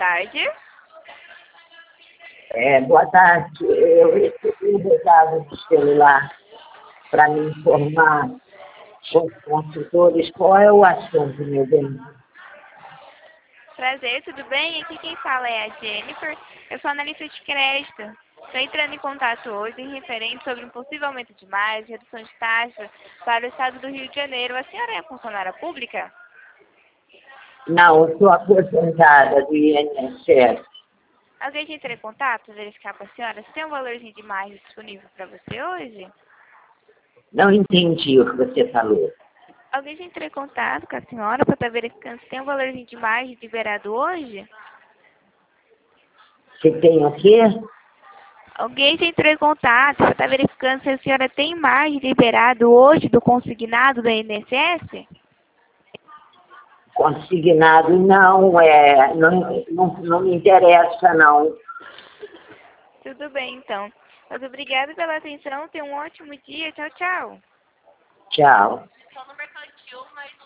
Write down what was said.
tarde. Boa tarde. Eu recebi um recado do celular para me informar com os consultores qual é o assunto, meu bem. Prazer, tudo bem? Aqui quem fala é a Jennifer. Eu sou analista de crédito. Estou entrando em contato hoje em referente sobre um possível aumento de margem, redução de taxa para o estado do Rio de Janeiro. A senhora é funcionária pública? Não, eu sou aposentada do INSS. Alguém já entrou em contato, verificar com a senhora se tem um valorzinho de margem disponível para você hoje? Não entendi o que você falou. Alguém já entrou em contato com a senhora para estar verificando se tem um valorzinho de margem liberado hoje? Você tem o quê? Alguém já entrou em contato para estar verificando se a senhora tem margem liberado hoje do consignado da INSS? Consignado não me interessa, não. Tudo bem, então. Mas obrigada pela atenção. Tenha um ótimo dia. Tchau, tchau. Tchau. Só no mercantil, mas